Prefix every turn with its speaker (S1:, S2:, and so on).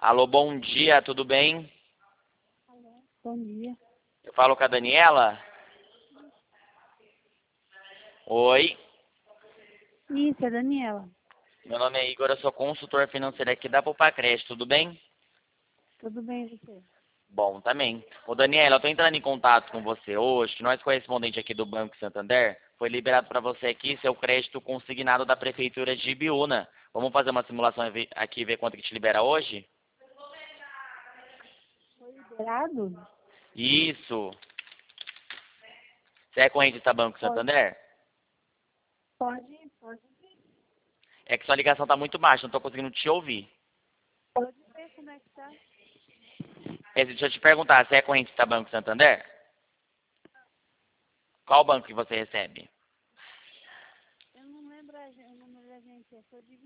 S1: Alô, bom dia, tudo bem?
S2: Alô, bom dia.
S1: Eu falo com a Daniela? Oi,
S2: Isso, é Daniela.
S1: meu nome é Igor, eu sou consultor financeiro aqui da Popacred, tudo bem?
S2: Tudo bem, e você?
S1: Bom, também. Ô, Daniela, eu tô entrando em contato com você hoje, que nós correspondente aqui do Banco Santander, foi liberado para você aqui seu crédito consignado da Prefeitura de Ibiúna. Vamos fazer uma simulação aqui e ver quanto que te libera hoje?
S2: Foi liberado?
S1: Isso. Você é correntista Banco
S2: Pode,
S1: Santander?
S2: pode
S1: É que sua ligação tá muito baixa, não tô conseguindo te ouvir.
S2: ver como é que tá.
S1: Deixa eu te perguntar, você é correntista Banco Santander? Qual banco que você recebe?
S2: Eu não lembro o número da gente, eu sou de